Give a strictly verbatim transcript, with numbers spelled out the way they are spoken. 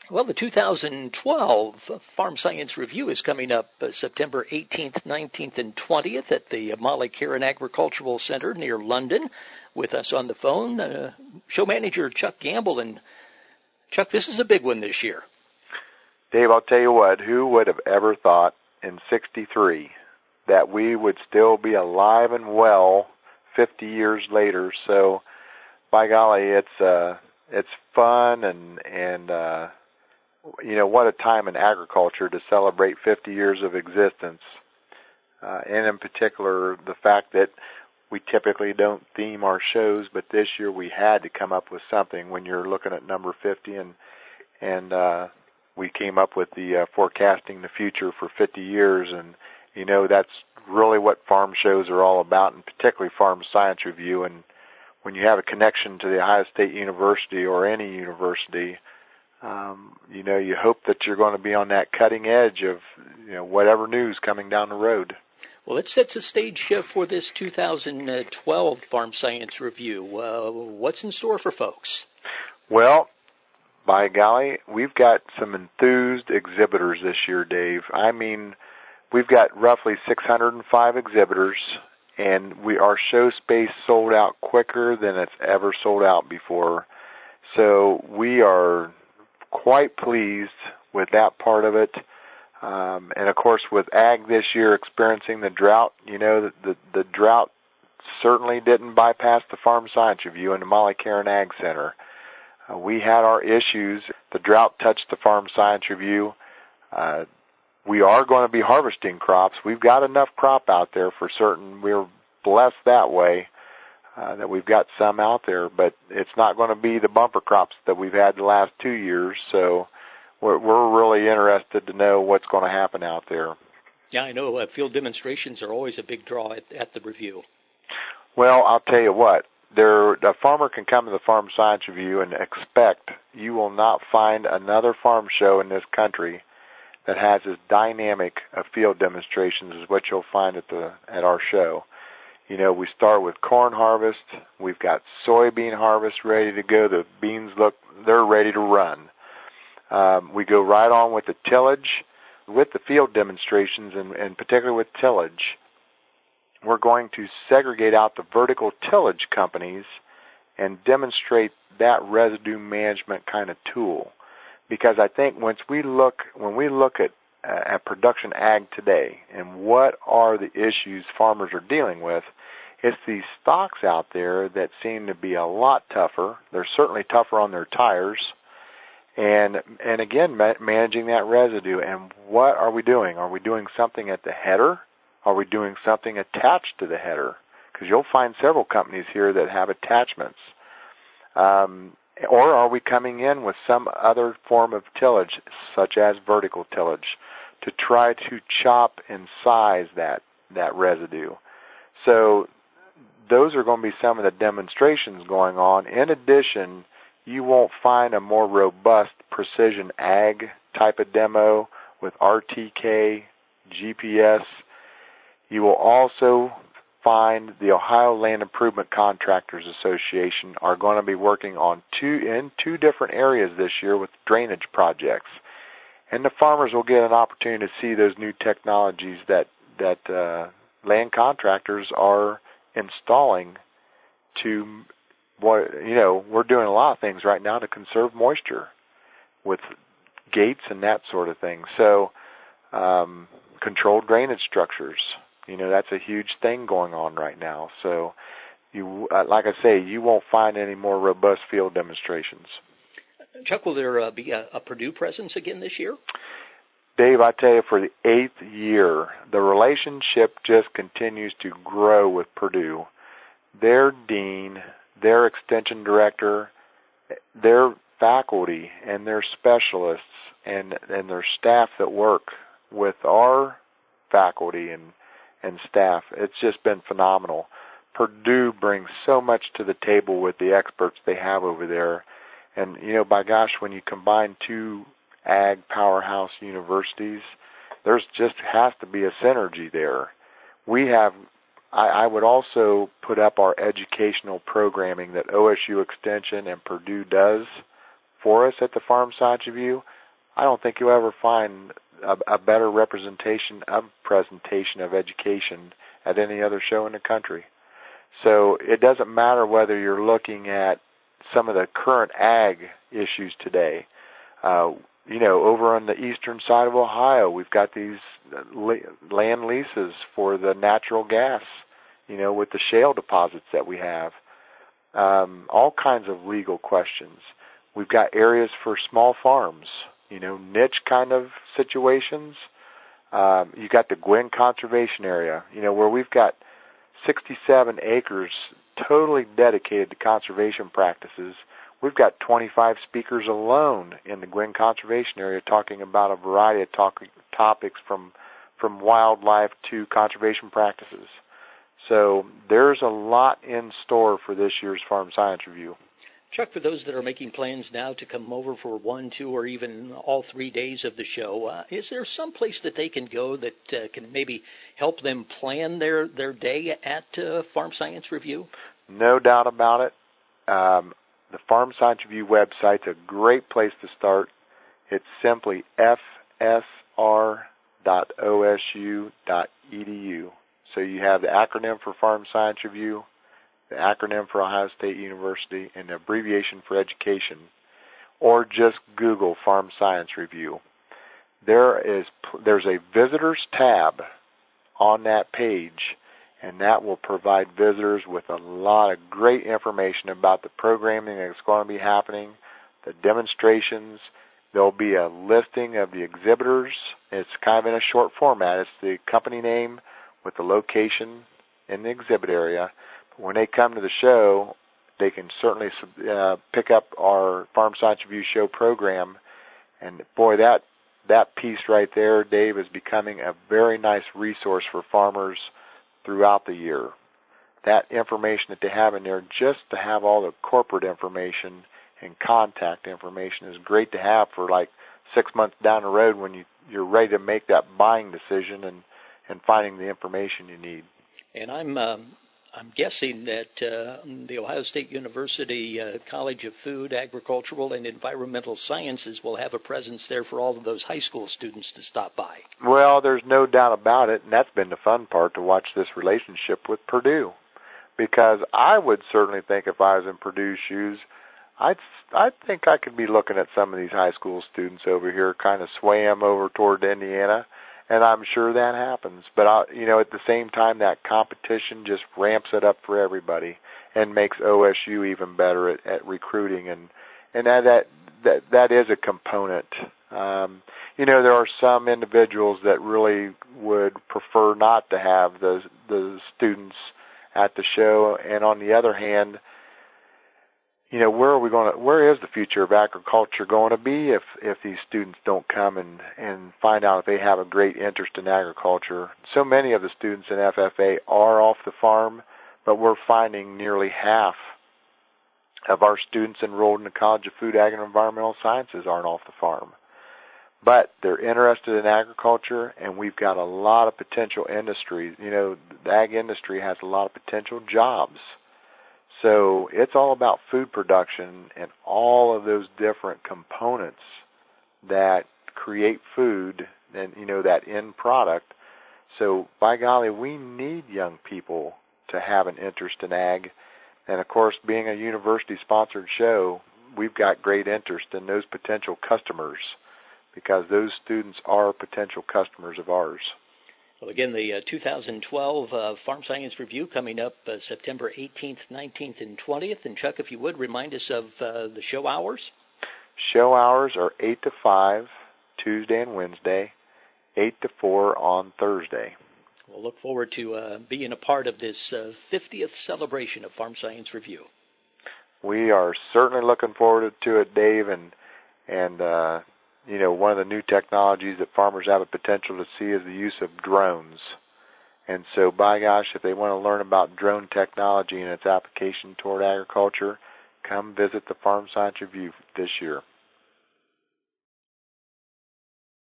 Well, the two thousand twelve Farm Science Review is coming up uh, September eighteenth, nineteenth, and twentieth at the Molly Caron Agricultural Center near London. With us on the phone, uh, show manager Chuck Gamble. And Chuck, this is a big one this year. Dave, I'll tell you what, who would have ever thought in sixty-three that we would still be alive and well fifty years later? So, by golly, it's uh, it's fun and, and uh, you know, what a time in agriculture to celebrate fifty years of existence. Uh, and in particular, the fact that we typically don't theme our shows, but this year we had to come up with something when you're looking at number fifty, and and uh, we came up with the uh, forecasting the future for fifty years, and you know that's really what farm shows are all about, and particularly Farm Science Review. And when you have a connection to the Ohio State University or any university, um, you know you hope that you're going to be on that cutting edge of you know whatever news coming down the road. Well, it sets the stage uh, for this two thousand twelve Farm Science Review. Uh, what's in store for folks? Well, by golly, we've got some enthused exhibitors this year, Dave. I mean, we've got roughly six hundred five exhibitors, and we our show space sold out quicker than it's ever sold out before. So we are quite pleased with that part of it. Um, and, of course, with ag this year experiencing the drought, you know, the, the, the drought certainly didn't bypass the Farm Science Review and the Molly Caron Ag Center. Uh, we had our issues. The drought touched the Farm Science Review. Uh, we are going to be harvesting crops. We've got enough crop out there for certain. We're blessed that way, uh, that we've got some out there, but it's not going to be the bumper crops that we've had the last two years, so We're, we're really interested to know what's going to happen out there. Yeah, I know uh, field demonstrations are always a big draw at, at the review. Well, I'll tell you what, there, a farmer can come to the Farm Science Review and expect you will not find another farm show in this country that has as dynamic of field demonstrations as what you'll find at the at our show. You know, we start with corn harvest. We've got soybean harvest ready to go. The beans look, they're ready to run. Um, we go right on with the tillage, with the field demonstrations, and, and particularly with tillage. We're going to segregate out the vertical tillage companies and demonstrate that residue management kind of tool. Because I think once we look, when we look at, uh, at production ag today and what are the issues farmers are dealing with, it's these stocks out there that seem to be a lot tougher. They're certainly tougher on their tires. And, and again, ma- managing that residue. And what are we doing? Are we doing something at the header? Are we doing something attached to the header? Because you'll find several companies here that have attachments. Um, or are we coming in with some other form of tillage, such as vertical tillage, to try to chop and size that, that residue? So those are going to be some of the demonstrations going on. In addition, you won't find a more robust precision ag type of demo with R T K, G P S. You will also find the Ohio Land Improvement Contractors Association are going to be working on two in two different areas this year with drainage projects. And the farmers will get an opportunity to see those new technologies that, that uh, land contractors are installing to What, you know, we're doing a lot of things right now to conserve moisture with gates and that sort of thing. So, um, controlled drainage structures, you know, that's a huge thing going on right now. So, you, uh, like I say, you won't find any more robust field demonstrations. Chuck, will there uh, be a, a Purdue presence again this year? Dave, I tell you, for the eighth year, the relationship just continues to grow with Purdue. Their dean, their extension director, their faculty and their specialists and, and their staff that work with our faculty and, and staff, it's just been phenomenal. Purdue brings so much to the table with the experts they have over there. And, you know, by gosh, when you combine two ag powerhouse universities, there's just has to be a synergy there. We have I, I would also put up our educational programming that O S U Extension and Purdue does for us at the Farm Science Review, I don't think you'll ever find a, a better representation of presentation of education at any other show in the country. So it doesn't matter whether you're looking at some of the current ag issues today. Uh, you know, over on the eastern side of Ohio, we've got these land leases for the natural gas, you know, with the shale deposits that we have. Um, all kinds of legal questions. We've got areas for small farms, you know, niche kind of situations. Um, you got the Gwinn Conservation Area, you know, where we've got sixty-seven acres totally dedicated to conservation practices. We've got twenty-five speakers alone in the Gwinn Conservation Area talking about a variety of talk- topics from from wildlife to conservation practices. So there's a lot in store for this year's Farm Science Review. Chuck, for those that are making plans now to come over for one, two, or even all three days of the show, uh, is there some place that they can go that uh, can maybe help them plan their, their day at uh, Farm Science Review? No doubt about it. Um, the Farm Science Review website's a great place to start. It's simply f s r dot o s u dot e d u. So you have the acronym for Farm Science Review, the acronym for Ohio State University, and the abbreviation for education, or just Google Farm Science Review. There is there's a visitors tab on that page, and that will provide visitors with a lot of great information about the programming that's going to be happening, the demonstrations. There'll be a listing of the exhibitors. It's kind of in a short format. It's the company name with the location in the exhibit area. When they come to the show, they can certainly uh, pick up our Farm Science Review show program. And boy, that that piece right there, Dave, is becoming a very nice resource for farmers throughout the year. That information that they have in there, just to have all the corporate information and contact information, is great to have for like six months down the road when you, you're ready to make that buying decision and, and finding the information you need. And I'm um, I'm guessing that uh, the Ohio State University uh, College of Food, Agricultural, and Environmental Sciences will have a presence there for all of those high school students to stop by. Well, there's no doubt about it, and that's been the fun part, to watch this relationship with Purdue. Because I would certainly think if I was in Purdue's shoes, I'd, I think I could be looking at some of these high school students over here, kind of sway them over toward Indiana, and I'm sure that happens. But, I, you know, at the same time, that competition just ramps it up for everybody and makes O S U even better at, at recruiting, and and that that that, that is a component. Um, you know, there are some individuals that really would prefer not to have the the students at the show, and on the other hand, you know, where are we going to, where is the future of agriculture going to be if, if these students don't come and, and find out if they have a great interest in agriculture? So many of the students in F F A are off the farm, but we're finding nearly half of our students enrolled in the College of Food, Ag, and Environmental Sciences aren't off the farm. But they're interested in agriculture, and we've got a lot of potential industries. You know, the ag industry has a lot of potential jobs. So it's all about food production and all of those different components that create food and, you know, that end product. So, by golly, we need young people to have an interest in ag. And, of course, being a university-sponsored show, we've got great interest in those potential customers, because those students are potential customers of ours. Well, again, the uh, two thousand twelve uh, Farm Science Review coming up uh, September eighteenth, nineteenth, and twentieth. And, Chuck, if you would, remind us of uh, the show hours. Show hours are eight to five, Tuesday and Wednesday, eight to four on Thursday. We'll look forward to uh, being a part of this uh, fiftieth celebration of Farm Science Review. We are certainly looking forward to it, Dave, and, and uh, you know, one of the new technologies that farmers have a potential to see is the use of drones. And so, by gosh, if they want to learn about drone technology and its application toward agriculture, come visit the Farm Science Review this year.